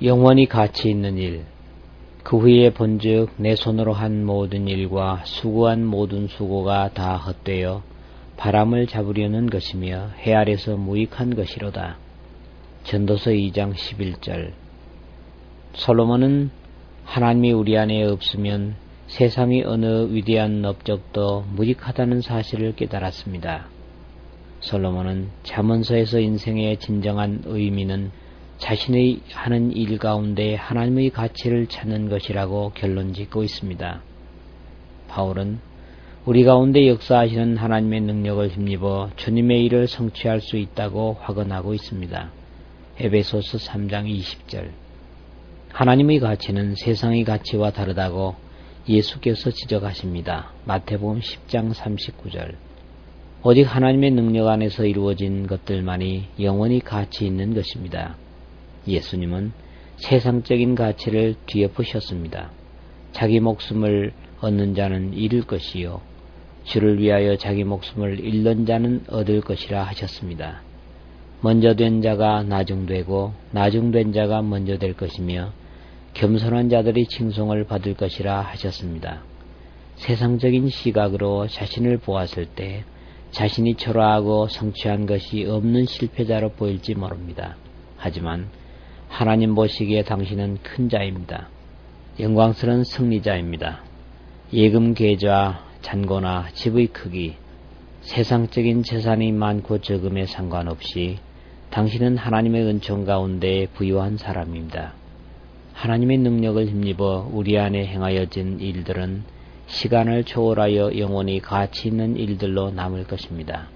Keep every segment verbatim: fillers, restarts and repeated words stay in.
영원히 가치 있는 일. 그 후에 본즉 내 손으로 한 모든 일과 수고한 모든 수고가 다 헛되어 바람을 잡으려는 것이며 해 아래서 무익한 것이로다. 전도서 이 장 십일 절. 솔로몬은 하나님이 우리 안에 없으면 세상의 어느 위대한 업적도 무익하다는 사실을 깨달았습니다. 솔로몬은 잠언서에서 인생의 진정한 의미는 자신의 하는 일 가운데 하나님의 가치를 찾는 것이라고 결론짓고 있습니다. 바울은 우리 가운데 역사하시는 하나님의 능력을 힘입어 주님의 일을 성취할 수 있다고 확언하고 있습니다. 에베소서 삼 장 이십 절. 하나님의 가치는 세상의 가치와 다르다고 예수께서 지적하십니다. 마태복음 십 장 삼십구 절. 오직 하나님의 능력 안에서 이루어진 것들만이 영원히 가치 있는 것입니다. 예수님은 세상적인 가치를 뒤엎으셨습니다. 자기 목숨을 얻는 자는 잃을 것이요 주를 위하여 자기 목숨을 잃는 자는 얻을 것이라 하셨습니다. 먼저 된 자가 나중되고 나중된 자가 먼저 될 것이며 겸손한 자들이 칭송을 받을 것이라 하셨습니다. 세상적인 시각으로 자신을 보았을 때 자신이 초라하고 성취한 것이 없는 실패자로 보일지 모릅니다. 하지만 하나님 보시기에 당신은 큰 자입니다. 영광스러운 승리자입니다. 예금 계좌, 잔고나 집의 크기, 세상적인 재산이 많고 적음에 상관없이 당신은 하나님의 은총 가운데 부유한 사람입니다. 하나님의 능력을 힘입어 우리 안에 행하여진 일들은 시간을 초월하여 영원히 가치 있는 일들로 남을 것입니다.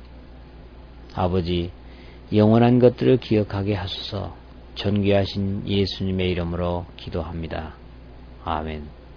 아버지, 영원한 것들을 기억하게 하소서. 존귀하신 예수님의 이름으로 기도합니다. 아멘.